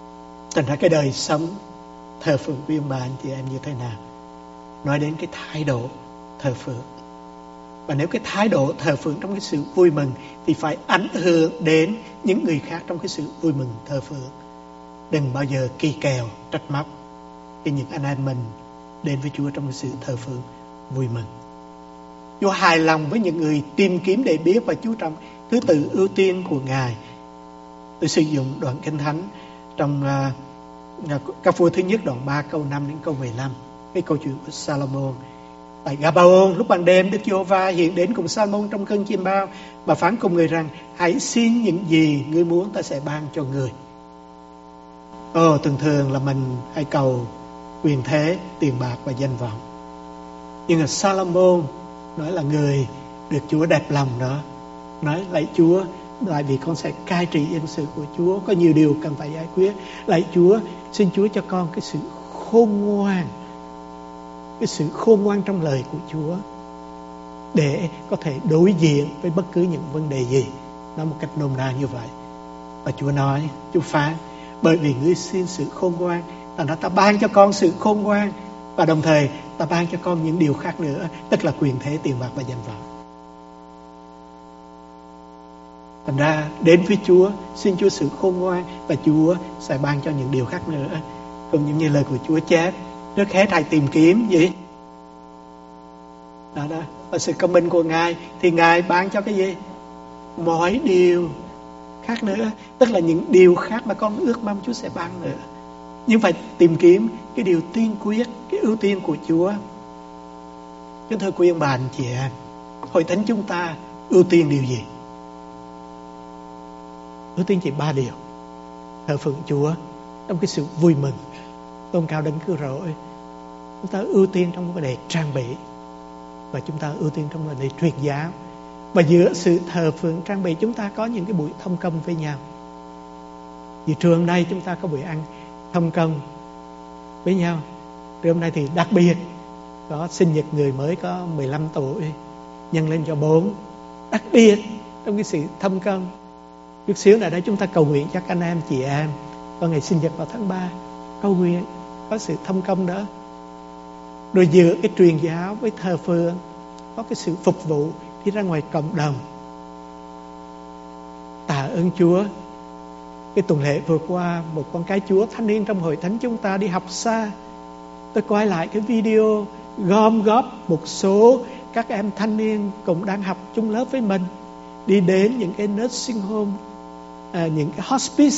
Thành ra cái đời sống thờ phượng của ông bà anh chị em như thế nào? Nói đến cái thái độ thờ phượng. Và nếu cái thái độ thờ phượng trong cái sự vui mừng thì phải ảnh hưởng đến những người khác trong cái sự vui mừng thờ phượng. Đừng bao giờ kỳ kèo, trách móc khi những anh em mình đến với Chúa trong cái sự thờ phượng vui mừng. Chúa hài lòng với những người tìm kiếm để biết và chú trọng thứ tự ưu tiên của Ngài. Tôi sử dụng đoạn Kinh Thánh trong Các Vua thứ nhất đoạn 3 câu 5 đến câu 15. Cái câu chuyện của Salomon. Tại Gabaon lúc ban đêm, Đức Giê-hô-va hiện đến cùng Salomon trong cơn chiêm bao và phán cùng người rằng: hãy xin những gì ngươi muốn, ta sẽ ban cho người. Thường thường là mình hay cầu quyền thế, tiền bạc và danh vọng. Nhưng mà Salomon nói là người được Chúa đẹp lòng đó, nói: lạy Chúa, tại vì con sẽ cai trị dân sự của Chúa, có nhiều điều cần phải giải quyết. Lạy Chúa, xin Chúa cho con cái sự khôn ngoan, cái sự khôn ngoan trong lời của Chúa, để có thể đối diện với bất cứ những vấn đề gì. Nói một cách nôm na như vậy. Và Chúa nói, Chúa phán: bởi vì ngươi xin sự khôn ngoan, thành ra ta ban cho con sự khôn ngoan, và đồng thời ta ban cho con những điều khác nữa, tức là quyền thế, tiền bạc và danh vọng. Thành ra đến với Chúa, xin Chúa sự khôn ngoan, và Chúa sẽ ban cho những điều khác nữa. Cũng giống như lời của Chúa chép, trước hết hãy tìm kiếm gì? Đó. Và sự công minh của Ngài thì Ngài ban cho cái gì? Mọi điều khác nữa, tức là những điều khác mà con ước mong Chúa sẽ ban nữa. Nhưng phải tìm kiếm cái điều tiên quyết, cái ưu tiên của Chúa. Kính thưa quý ông bà anh chị em, hội thánh chúng ta ưu tiên điều gì? Ưu tiên chỉ 3 điều: thờ phượng Chúa trong cái sự vui mừng, tôn cao Đấng Cứu Rỗi. Chúng ta ưu tiên trong vấn đề trang bị, và chúng ta ưu tiên trong vấn đề truyền giáo. Và giữa sự thờ phượng trang bị, chúng ta có những cái buổi thông công với nhau. Vì trưa hôm nay chúng ta có buổi ăn thông công với nhau. Trưa hôm nay thì đặc biệt có sinh nhật người mới có 15 tuổi, nhân lên cho 4. Đặc biệt trong cái sự thông công. Chút xíu này đây chúng ta cầu nguyện cho các anh em chị em có ngày sinh nhật vào tháng 3, cầu nguyện có sự thông công đó. Rồi giữa cái truyền giáo với thờ phượng có cái sự phục vụ, đi ra ngoài cộng đồng. Tạ ơn Chúa, cái tuần lễ vừa qua, một con cái Chúa thanh niên trong hội thánh chúng ta đi học xa. Tôi quay lại cái video gom góp một số các em thanh niên cũng đang học chung lớp với mình, đi đến những cái nursing home, những cái hospice,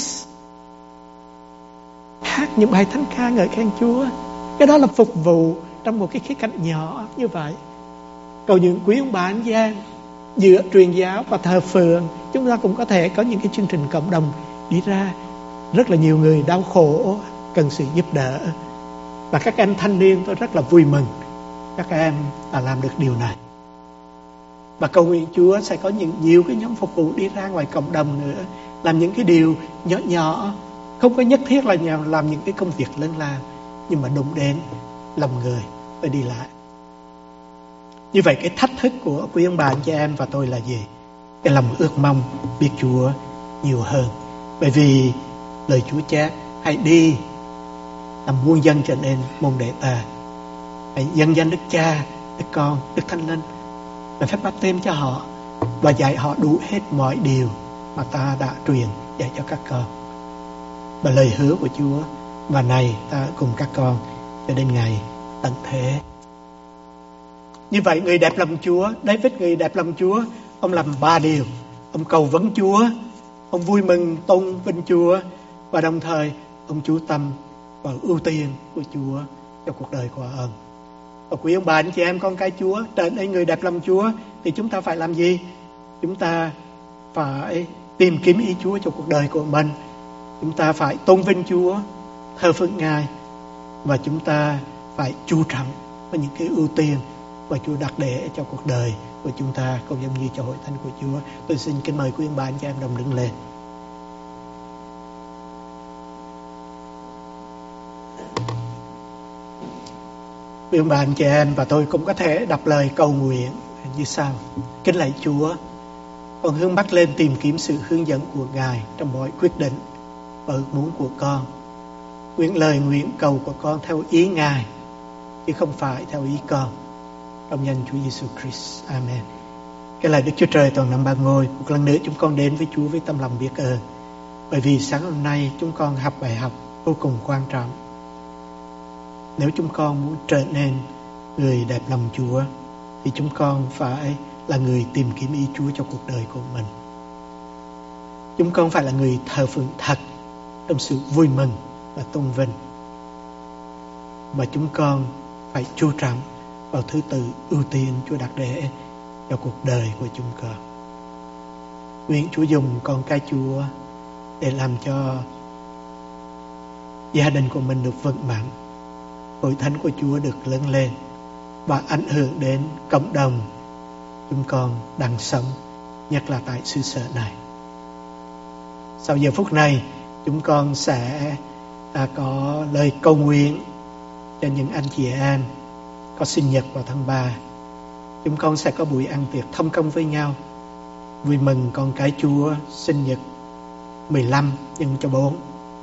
hát những bài thánh ca ngợi khen Chúa. Cái đó là phục vụ trong một cái khía cạnh nhỏ như vậy. Cầu những quý ông bà anh chị em, giữa truyền giáo và thờ phượng, chúng ta cũng có thể có những cái chương trình cộng đồng đi ra. Rất là nhiều người đau khổ cần sự giúp đỡ, và các em thanh niên tôi rất là vui mừng các em đã làm được điều này. Và cầu nguyện Chúa sẽ có nhiều cái nhóm phục vụ đi ra ngoài cộng đồng nữa, làm những cái điều nhỏ nhỏ, không có nhất thiết là làm những cái công việc lớn lao, nhưng mà đụng đến lòng người phải đi lại. Như vậy cái thách thức của quý ông bà anh chị em và tôi là gì? Cái lòng ước mong biết Chúa nhiều hơn. Bởi vì lời Chúa chép: hãy đi làm muôn dân trở nên môn đệ ta, hãy dâng danh Đức Cha, Đức Con, Đức Thánh Linh, và phép báp têm cho họ, và dạy họ đủ hết mọi điều mà ta đã truyền dạy cho các con. Và lời hứa của Chúa: và này ta cùng các con cho đến ngày tận thế. Như vậy người đẹp lòng Chúa, David người đẹp lòng Chúa, ông làm 3 điều: ông cầu vấn Chúa, ông vui mừng tôn vinh Chúa, và đồng thời ông chú tâm vào ưu tiên của Chúa cho cuộc đời của ông. Và quý ông bà anh chị em con cái Chúa, trở nên người đẹp lòng Chúa thì chúng ta phải làm gì? Chúng ta phải tìm kiếm ý Chúa cho cuộc đời của mình. Chúng ta phải tôn vinh Chúa, thờ phượng Ngài, và chúng ta phải chú trọng vào những cái ưu tiên và Chúa đặt để cho cuộc đời của chúng ta, cũng giống như cho hội thánh của Chúa. Tôi xin kính mời quý ông bà anh chị em đồng đứng lên. Quý ông bà anh chị em và tôi cũng có thể đọc lời cầu nguyện như sau: kính lạy Chúa, con hướng mắt lên tìm kiếm sự hướng dẫn của Ngài trong mọi quyết định và ước muốn của con. Nguyện lời nguyện cầu của con theo ý Ngài, chứ không phải theo ý con. Trong danh Chúa Giêsu Christ. Amen. Cái lời Đức Chúa Trời toàn nằm ba ngôi. Một lần nữa chúng con đến với Chúa với tâm lòng biết ơn. Bởi vì sáng hôm nay chúng con học bài học vô cùng quan trọng. Nếu chúng con muốn trở nên người đẹp lòng Chúa, thì chúng con phải là người tìm kiếm ý Chúa cho cuộc đời của mình. Chúng con phải là người thờ phượng thật trong sự vui mừng và tôn vinh. Và chúng con phải chú trọng vào thứ tự ưu tiên Chúa đặt để cho cuộc đời của chúng con. Nguyện Chúa dùng con cái Chúa để làm cho gia đình của mình được vững mạnh, hội thánh của Chúa được lớn lên và ảnh hưởng đến cộng đồng chúng con đang sống, nhất là tại xứ sở này. Sau giờ phút này, chúng con sẽ có lời cầu nguyện cho những anh chị em có sinh nhật vào tháng 3. Chúng con sẽ có buổi ăn tiệc thông công với nhau, vui mừng con cái Chúa sinh nhật 15 nhân cho 4.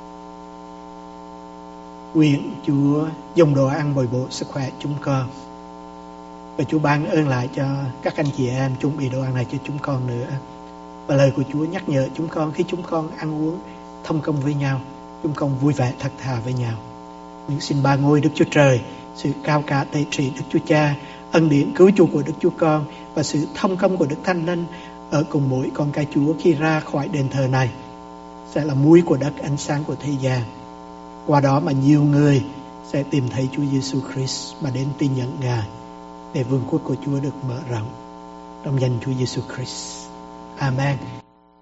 Nguyện Chúa dùng đồ ăn bồi bổ sức khỏe chúng con, và Chúa ban ơn lại cho các anh chị em chuẩn bị đồ ăn này cho chúng con nữa. Và lời của Chúa nhắc nhở chúng con khi chúng con ăn uống thông công với nhau, chúng con vui vẻ thật thà với nhau. Nguyện xin ba ngôi Đức Chúa Trời, sự cao cả tế trị Đức Chúa Cha, ân điển cứu chuộc của Đức Chúa Con và sự thông công của Đức Thánh Linh ở cùng mỗi con cái Chúa khi ra khỏi đền thờ này sẽ là muối của đất, ánh sáng của thế gian. Qua đó mà nhiều người sẽ tìm thấy Chúa Giêsu Christ mà đến tin nhận Ngài, để vương quốc của Chúa được mở rộng. Trong danh Chúa Giêsu Christ. Amen.